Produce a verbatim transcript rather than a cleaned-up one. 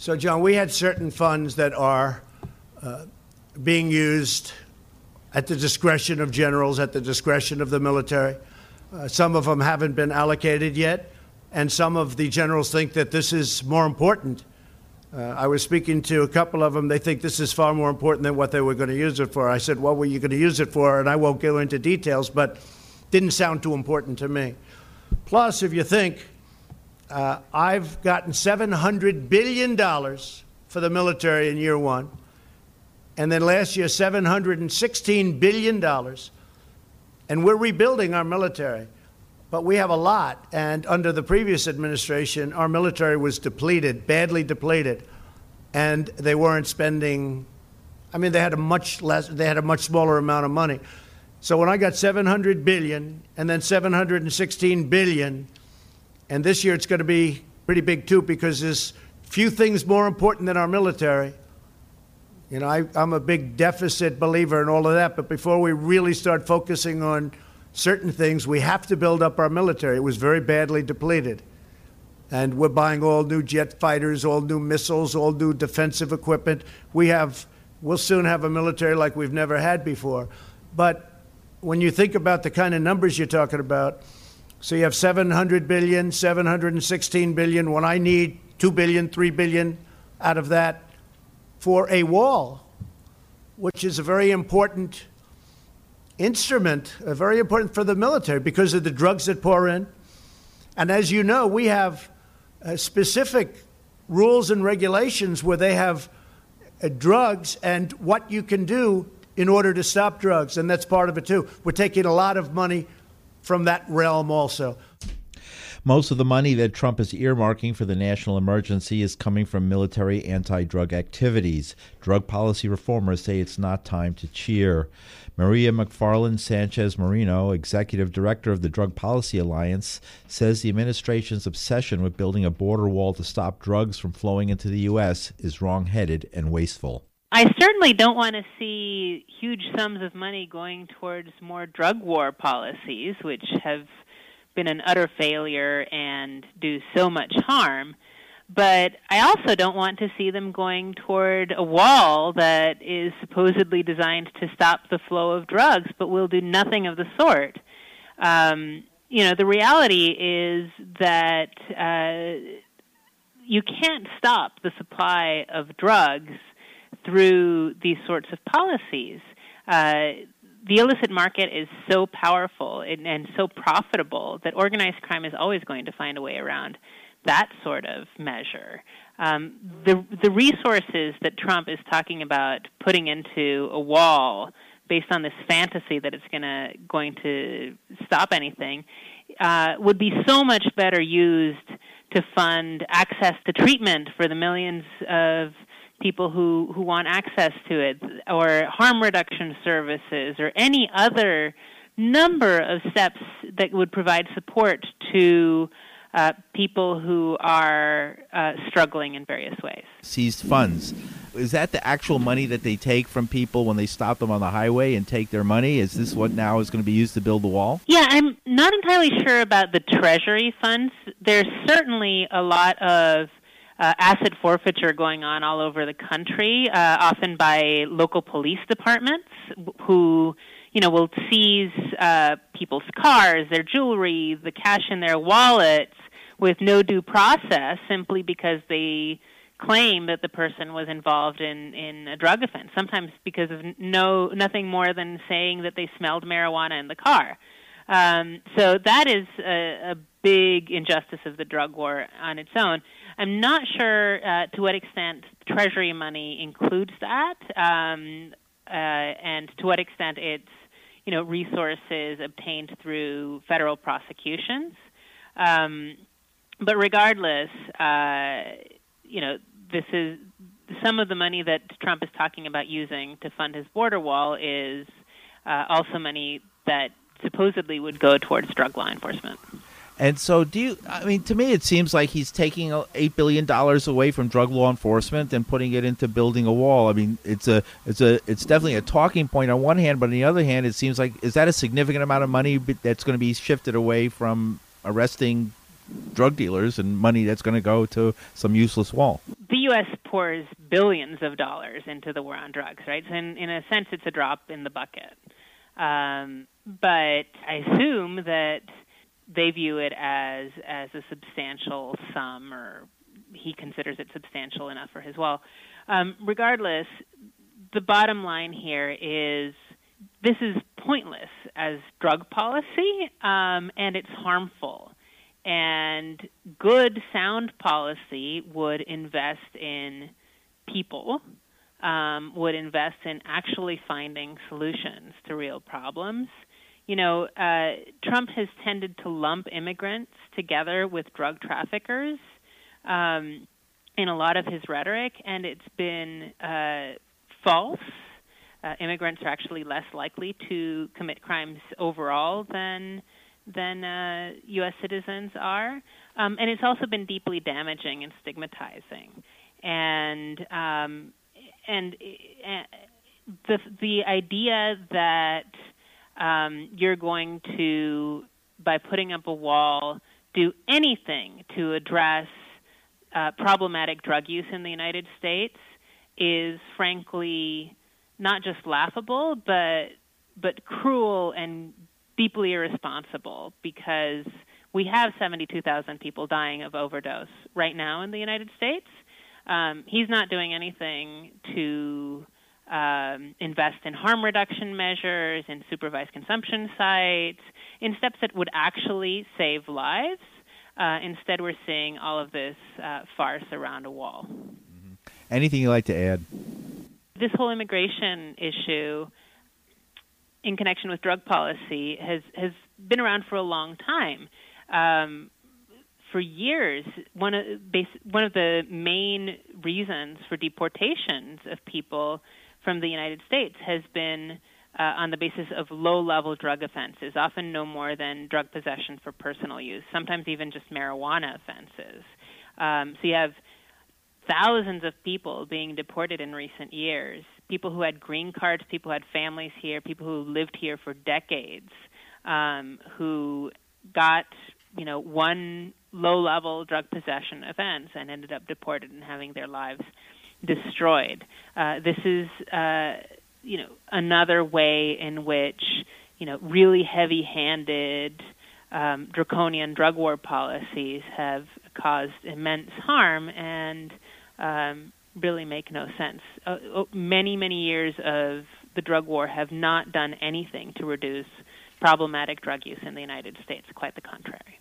So, John, we had certain funds that are uh, being used at the discretion of generals, at the discretion of the military. Uh, some of them haven't been allocated yet, and some of the generals think that this is more important. Uh, I was speaking to a couple of them. They think this is far more important than what they were going to use it for. I said, what were you going to use it for? And I won't go into details, but didn't sound too important to me. Plus, if you think, uh, I've gotten seven hundred billion dollars for the military in year one, and then last year, seven hundred sixteen billion dollars, and we're rebuilding our military. But we have a lot, and under the previous administration, our military was depleted, badly depleted, and they weren't spending. I mean, they had a much less, they had a much smaller amount of money. So when I got seven hundred billion dollars and then seven hundred sixteen billion dollars, and this year it's going to be pretty big too, because there's few things more important than our military. You know, I, I'm a big deficit believer in all of that, but before we really start focusing on certain things, we have to build up our military. It was very badly depleted. And we're buying all new jet fighters, all new missiles, all new defensive equipment. We have, we'll soon have a military like we've never had before. But when you think about the kind of numbers you're talking about, so you have seven hundred billion dollars, seven hundred sixteen billion dollars, when I need two billion dollars, three billion dollars out of that for a wall, which is a very important instrument, uh, very important for the military because of the drugs that pour in. And as you know, we have uh, specific rules and regulations where they have uh, drugs and what you can do in order to stop drugs, and that's part of it too. We're taking a lot of money from that realm also. Most of the money that Trump is earmarking for the national emergency is coming from military anti-drug activities. Drug policy reformers say it's not time to cheer. Maria McFarland Sanchez Marino, executive director of the Drug Policy Alliance, says the administration's obsession with building a border wall to stop drugs from flowing into the U S is wrong-headed and wasteful. I certainly don't want to see huge sums of money going towards more drug war policies, which have been an utter failure and do so much harm. But I also don't want to see them going toward a wall that is supposedly designed to stop the flow of drugs, but will do nothing of the sort. Um, you know, the reality is that uh, you can't stop the supply of drugs through these sorts of policies. Uh, the illicit market is so powerful and, and so profitable that organized crime is always going to find a way around that sort of measure. Um, the the resources that Trump is talking about putting into a wall based on this fantasy that it's gonna going to stop anything uh, would be so much better used to fund access to treatment for the millions of people who, who want access to it, or harm reduction services, or any other number of steps that would provide support to uh, people who are uh, struggling in various ways. Seized funds. Is that the actual money that they take from people when they stop them on the highway and take their money? Is this what now is going to be used to build the wall? Yeah, I'm not entirely sure about the Treasury funds. There's certainly a lot of Uh, asset forfeiture going on all over the country, uh, often by local police departments who, you know, will seize uh, people's cars, their jewelry, the cash in their wallets with no due process simply because they claim that the person was involved in, in a drug offense, sometimes because of no nothing more than saying that they smelled marijuana in the car. Um, so that is a, a big injustice of the drug war on its own. I'm not sure uh, to what extent Treasury money includes that, um, uh, and to what extent it's, you know, resources obtained through federal prosecutions. Um, but regardless, uh, you know, this is some of the money that Trump is talking about using to fund his border wall is uh, also money that supposedly would go towards drug law enforcement. And so do you, I mean, to me, it seems like he's taking eight billion dollars away from drug law enforcement and putting it into building a wall. I mean, it's a, it's a, it's definitely a talking point on one hand, but on the other hand, it seems like, is that a significant amount of money that's going to be shifted away from arresting drug dealers and money that's going to go to some useless wall. The U S pours billions of dollars into the war on drugs, right? So in, in a sense, it's a drop in the bucket. Um, but I assume that they view it as as a substantial sum, or he considers it substantial enough for his well. Um, regardless, the bottom line here is this is pointless as drug policy, um, and it's harmful. And good, sound policy would invest in people, um, would invest in actually finding solutions to real problems. You know, uh, Trump has tended to lump immigrants together with drug traffickers um, in a lot of his rhetoric, and it's been uh, false. Uh, immigrants are actually less likely to commit crimes overall than than uh, U S citizens are, um, and it's also been deeply damaging and stigmatizing. And um, and uh, the the idea that um, you're going to, by putting up a wall, do anything to address uh, problematic drug use in the United States is frankly not just laughable, but but cruel and deeply irresponsible, because we have seventy-two thousand people dying of overdose right now in the United States. Um, he's not doing anything to um, invest in harm reduction measures, in supervised consumption sites, in steps that would actually save lives. Uh, instead, we're seeing all of this uh, farce around a wall. Mm-hmm. Anything you'd like to add? This whole immigration issue in connection with drug policy has, has been around for a long time. Um, for years, one of, one of the main reasons for deportations of people from the United States has been uh, on the basis of low-level drug offenses, often no more than drug possession for personal use, sometimes even just marijuana offenses. Um, so you have thousands of people being deported in recent years, people who had green cards, people who had families here, people who lived here for decades, um, who got, you know, one low-level drug possession offense and ended up deported and having their lives destroyed. Uh, this is, uh, you know, another way in which, you know, really heavy-handed, um, draconian drug war policies have caused immense harm and um, really make no sense. Uh, many, many years of the drug war have not done anything to reduce problematic drug use in the United States. Quite the contrary.